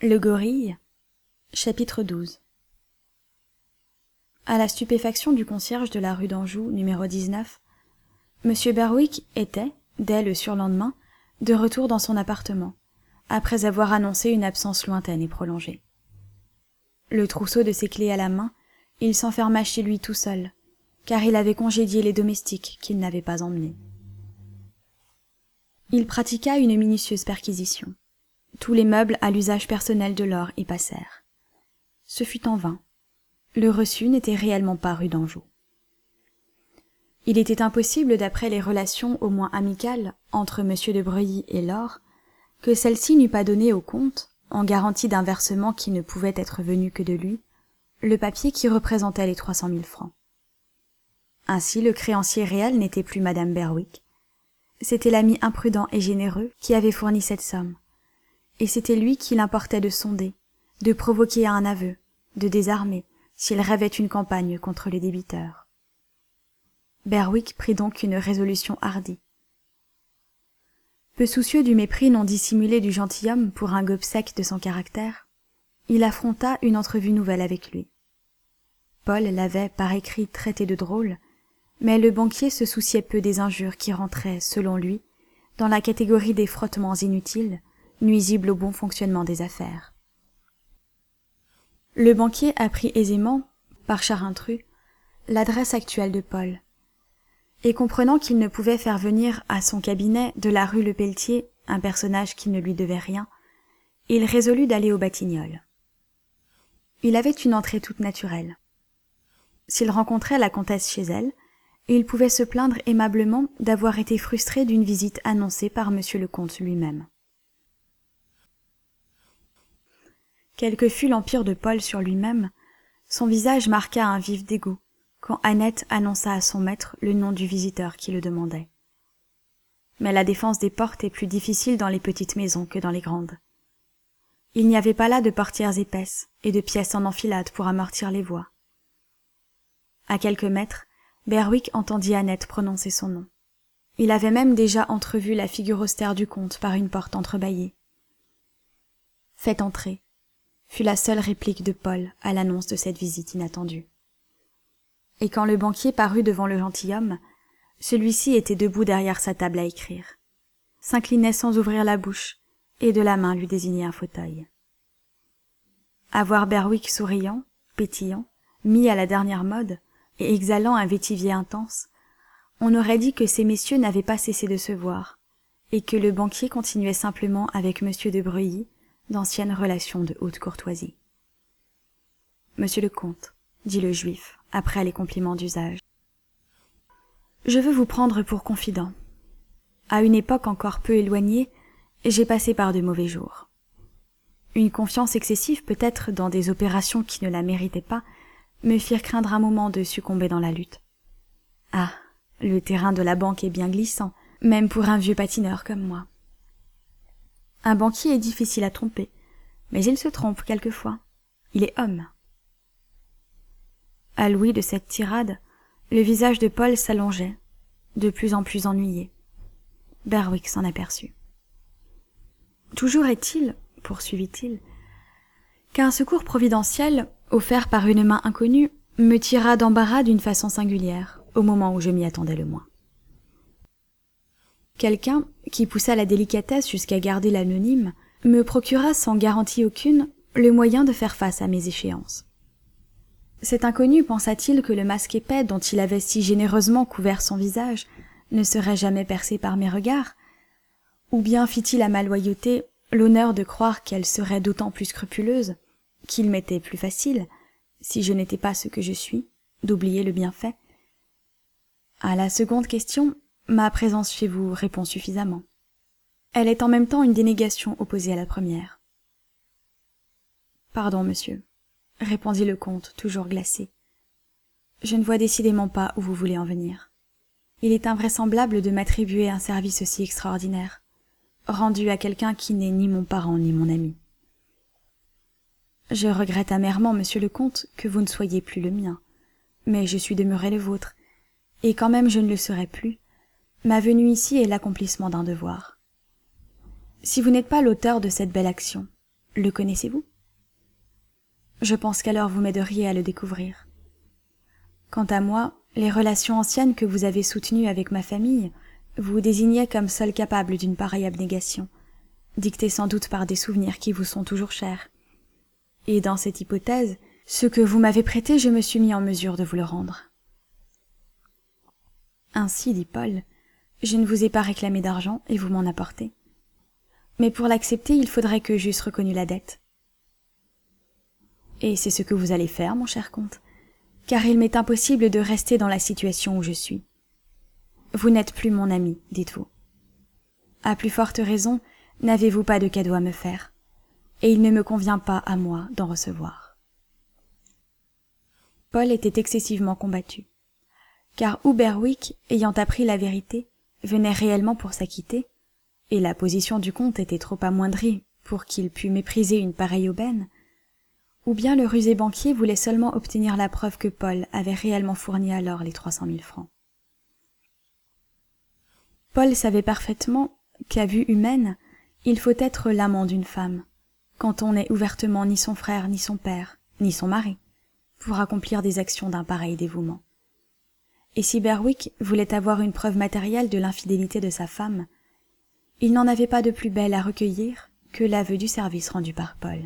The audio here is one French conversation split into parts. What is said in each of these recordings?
Le gorille, chapitre 12. À la stupéfaction du concierge de la rue d'Anjou, numéro 19, M. Berwick était, dès le surlendemain, de retour dans son appartement, après avoir annoncé une absence lointaine et prolongée. Le trousseau de ses clés à la main, il s'enferma chez lui tout seul, car il avait congédié les domestiques qu'il n'avait pas emmenés. Il pratiqua une minutieuse perquisition. Tous les meubles à l'usage personnel de Laure y passèrent. Ce fut en vain. Le reçu n'était réellement pas rue d'Anjou. Il était impossible, d'après les relations au moins amicales entre M. de Breuilly et Laure, que celle-ci n'eût pas donné au comte, en garantie d'un versement qui ne pouvait être venu que de lui, le papier qui représentait les 300 000 francs. Ainsi, le créancier réel n'était plus madame Berwick. C'était l'ami imprudent et généreux qui avait fourni cette somme, et c'était lui qu'il importait de sonder, de provoquer à un aveu, de désarmer, s'il rêvait une campagne contre les débiteurs. Berwick prit donc une résolution hardie. Peu soucieux du mépris non dissimulé du gentilhomme pour un gobseck de son caractère, il affronta une entrevue nouvelle avec lui. Paul l'avait, par écrit, traité de drôle, mais le banquier se souciait peu des injures qui rentraient, selon lui, dans la catégorie des frottements inutiles, nuisibles au bon fonctionnement des affaires. Le banquier apprit aisément, par Charintru, l'adresse actuelle de Paul, et comprenant qu'il ne pouvait faire venir à son cabinet de la rue Lepelletier un personnage qui ne lui devait rien, il résolut d'aller aux Batignolles. Il avait une entrée toute naturelle. S'il rencontrait la comtesse chez elle, il pouvait se plaindre aimablement d'avoir été frustré d'une visite annoncée par monsieur le comte lui-même. Quel que fût l'empire de Paul sur lui-même, son visage marqua un vif dégoût quand Annette annonça à son maître le nom du visiteur qui le demandait. Mais la défense des portes est plus difficile dans les petites maisons que dans les grandes. Il n'y avait pas là de portières épaisses et de pièces en enfilade pour amortir les voix. À quelques mètres, Berwick entendit Annette prononcer son nom. Il avait même déjà entrevu la figure austère du comte par une porte entrebâillée. « Faites entrer », fut la seule réplique de Paul à l'annonce de cette visite inattendue. Et quand le banquier parut devant le gentilhomme, celui-ci était debout derrière sa table à écrire, s'inclinait sans ouvrir la bouche, et de la main lui désignait un fauteuil. À voir Berwick souriant, pétillant, mis à la dernière mode, et exhalant un vétivier intense, on aurait dit que ces messieurs n'avaient pas cessé de se voir, et que le banquier continuait simplement avec M. de Breuilly d'anciennes relations de haute courtoisie. « Monsieur le comte, » dit le juif, après les compliments d'usage, « je veux vous prendre pour confident. À une époque encore peu éloignée, j'ai passé par de mauvais jours. Une confiance excessive peut-être dans des opérations qui ne la méritaient pas me firent craindre un moment de succomber dans la lutte. Ah, le terrain de la banque est bien glissant, même pour un vieux patineur comme moi. Un banquier est difficile à tromper, mais il se trompe quelquefois. Il est homme. » À l'ouïe de cette tirade, le visage de Paul s'allongeait, de plus en plus ennuyé. Berwick s'en aperçut. « Toujours est-il, poursuivit-il, qu'un secours providentiel, offert par une main inconnue, me tira d'embarras d'une façon singulière, au moment où je m'y attendais le moins. Quelqu'un, qui poussa la délicatesse jusqu'à garder l'anonyme, me procura sans garantie aucune le moyen de faire face à mes échéances. Cet inconnu pensa-t-il que le masque épais dont il avait si généreusement couvert son visage ne serait jamais percé par mes regards, ou bien fit-il à ma loyauté l'honneur de croire qu'elle serait d'autant plus scrupuleuse qu'il m'était plus facile, si je n'étais pas ce que je suis, d'oublier le bienfait? À la seconde question, ma présence chez vous répond suffisamment. Elle est en même temps une dénégation opposée à la première. « Pardon, monsieur, » répondit le comte, toujours glacé. « Je ne vois décidément pas où vous voulez en venir. Il est invraisemblable de m'attribuer un service aussi extraordinaire, rendu à quelqu'un qui n'est ni mon parent ni mon ami. Je regrette amèrement, monsieur le comte, que vous ne soyez plus le mien, mais je suis demeuré le vôtre, et quand même je ne le serai plus, ma venue ici est l'accomplissement d'un devoir. Si vous n'êtes pas l'auteur de cette belle action, Le connaissez-vous? Je pense qu'alors vous m'aideriez à le découvrir. Quant à moi, les relations anciennes que vous avez soutenues avec ma famille vous désignaient comme seul capable d'une pareille abnégation, dictée sans doute par des souvenirs qui vous sont toujours chers. Et dans cette hypothèse, ce que vous m'avez prêté, je me suis mis en mesure de vous le rendre. Ainsi, dit Paul, je ne vous ai pas réclamé d'argent et vous m'en apportez. Mais pour l'accepter, il faudrait que j'eusse reconnu la dette. Et c'est ce que vous allez faire, mon cher comte, car il m'est impossible de rester dans la situation où je suis. Vous n'êtes plus mon ami, dites-vous. À plus forte raison, n'avez-vous pas de cadeau à me faire, et il ne me convient pas à moi d'en recevoir. Paul était excessivement combattu, car ou Berwick, ayant appris la vérité, venait réellement pour s'acquitter, et la position du comte était trop amoindrie pour qu'il pût mépriser une pareille aubaine, ou bien le rusé banquier voulait seulement obtenir la preuve que Paul avait réellement fourni alors les 300 000 francs. Paul savait parfaitement qu'à vue humaine, il faut être l'amant d'une femme, quand on n'est ouvertement ni son frère, ni son père, ni son mari, pour accomplir des actions d'un pareil dévouement. Et si Berwick voulait avoir une preuve matérielle de l'infidélité de sa femme, il n'en avait pas de plus belle à recueillir que l'aveu du service rendu par Paul.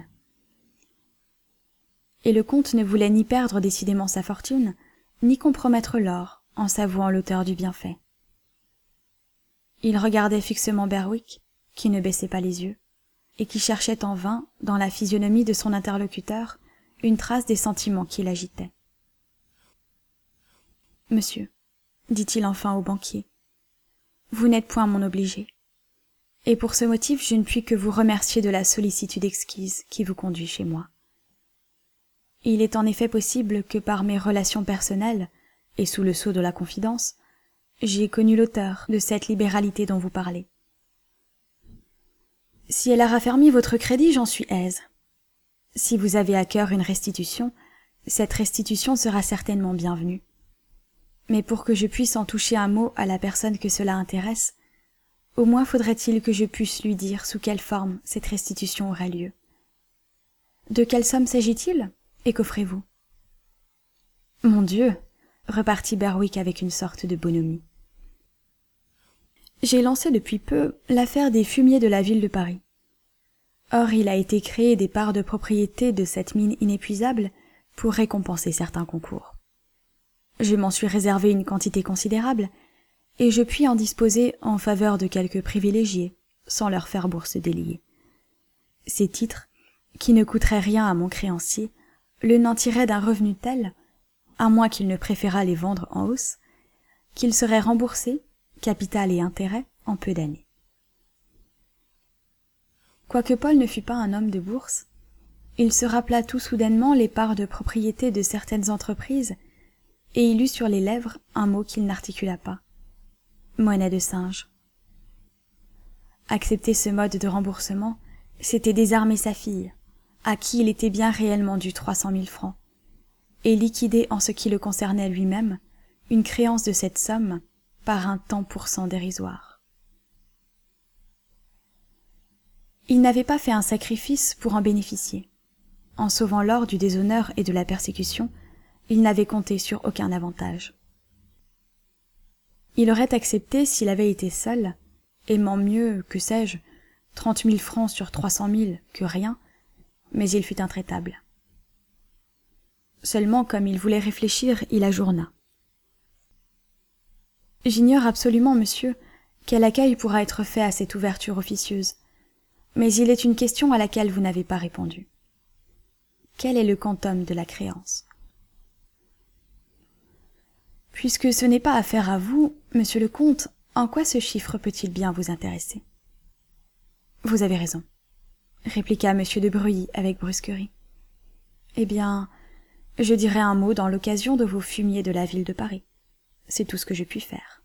Et le comte ne voulait ni perdre décidément sa fortune, ni compromettre l'or en s'avouant l'auteur du bienfait. Il regardait fixement Berwick, qui ne baissait pas les yeux, et qui cherchait en vain, dans la physionomie de son interlocuteur, une trace des sentiments qui l'agitaient. « Monsieur, dit-il enfin au banquier, vous n'êtes point mon obligé, et pour ce motif je ne puis que vous remercier de la sollicitude exquise qui vous conduit chez moi. Il est en effet possible que par mes relations personnelles, et sous le sceau de la confidence, j'ai connu l'auteur de cette libéralité dont vous parlez. Si elle a raffermi votre crédit, j'en suis aise. Si vous avez à cœur une restitution, cette restitution sera certainement bienvenue. Mais pour que je puisse en toucher un mot à la personne que cela intéresse, au moins faudrait-il que je puisse lui dire sous quelle forme cette restitution aura lieu. De quelle somme s'agit-il, et qu'offrez-vous? Mon Dieu, repartit Berwick avec une sorte de bonhomie. J'ai lancé depuis peu l'affaire des fumiers de la ville de Paris. Or il a été créé des parts de propriété de cette mine inépuisable pour récompenser certains concours. Je m'en suis réservé une quantité considérable, et je puis en disposer en faveur de quelques privilégiés, sans leur faire bourse délier. Ces titres, qui ne coûteraient rien à mon créancier, le nantiraient d'un revenu tel, à moins qu'il ne préférât les vendre en hausse, qu'il serait remboursé, capital et intérêt, en peu d'années. Quoique Paul ne fût pas un homme de bourse, il se rappela tout soudainement les parts de propriété de certaines entreprises, et il eut sur les lèvres un mot qu'il n'articula pas. Monnaie de singe. Accepter ce mode de remboursement, c'était désarmer sa fille, à qui il était bien réellement dû 300 000 francs, et liquider en ce qui le concernait lui-même une créance de cette somme par un tant pour cent dérisoire. Il n'avait pas fait un sacrifice pour en bénéficier. En sauvant l'or du déshonneur et de la persécution, il n'avait compté sur aucun avantage. Il aurait accepté s'il avait été seul, aimant mieux, que sais-je, 30 000 francs sur 300 000 que rien, mais il fut intraitable. Seulement, comme il voulait réfléchir, il ajourna. « J'ignore absolument, monsieur, quel accueil pourra être fait à cette ouverture officieuse, mais il est une question à laquelle vous n'avez pas répondu. Quel est le quantum de la créance ? Puisque ce n'est pas affaire à vous, monsieur le comte, en quoi ce chiffre peut-il bien vous intéresser ? Vous avez raison, répliqua monsieur de Breuilly avec brusquerie. Eh bien, je dirai un mot dans l'occasion de vos fumiers de la ville de Paris. C'est tout ce que je puis faire.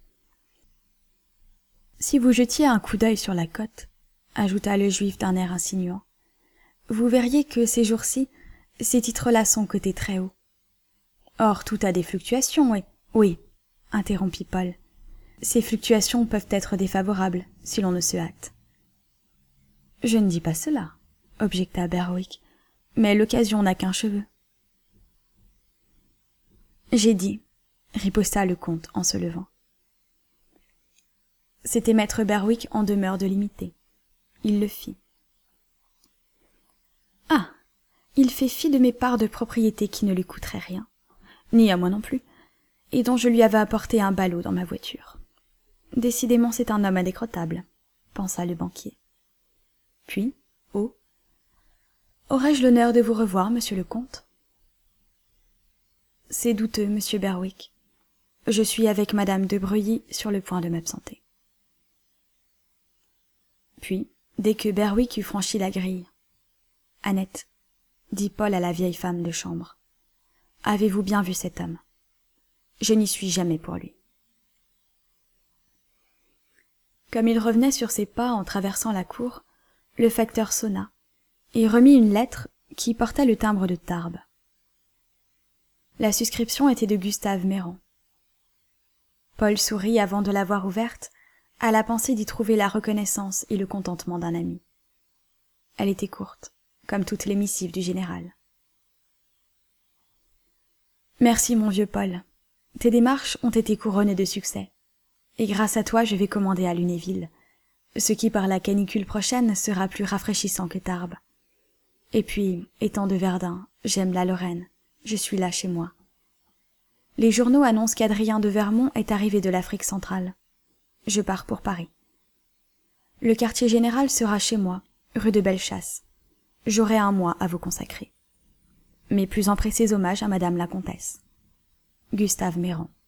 Si vous jetiez un coup d'œil sur la cote, ajouta le juif d'un air insinuant, vous verriez que ces jours-ci, ces titres-là sont cotés très haut. Or, tout a des fluctuations, et... Oui, interrompit Paul. Ces fluctuations peuvent être défavorables, si l'on ne se hâte. Je ne dis pas cela, objecta Berwick, mais l'occasion n'a qu'un cheveu. J'ai dit, riposta le comte en se levant. C'était maître Berwick en demeure de l'imiter. Il le fit. Ah, il fait fi de mes parts de propriété qui ne lui coûteraient rien, ni à moi non plus, et dont je lui avais apporté un ballot dans ma voiture. Décidément, c'est un homme indécrottable, pensa le banquier. Puis, oh, aurais-je l'honneur de vous revoir, monsieur le comte? C'est douteux, monsieur Berwick. Je suis avec madame de Breuilly sur le point de m'absenter. Puis, dès que Berwick eut franchi la grille, « Annette, dit Paul à la vieille femme de chambre, avez-vous bien vu cet homme? Je n'y suis jamais pour lui. » Comme il revenait sur ses pas en traversant la cour, le facteur sonna et remit une lettre qui portait le timbre de Tarbes. La suscription était de Gustave Méran. Paul sourit avant de l'avoir ouverte, à la pensée d'y trouver la reconnaissance et le contentement d'un ami. Elle était courte, comme toutes les missives du général. « Merci, mon vieux Paul. Tes démarches ont été couronnées de succès, et grâce à toi je vais commander à Lunéville, ce qui par la canicule prochaine sera plus rafraîchissant que Tarbes. Et puis, étant de Verdun, j'aime la Lorraine, je suis là chez moi. Les journaux annoncent qu'Adrien de Vermont est arrivé de l'Afrique centrale. Je pars pour Paris. Le quartier général sera chez moi, rue de Bellechasse. J'aurai un mois à vous consacrer. Mes plus empressés hommages à madame la comtesse. Gustave Méran.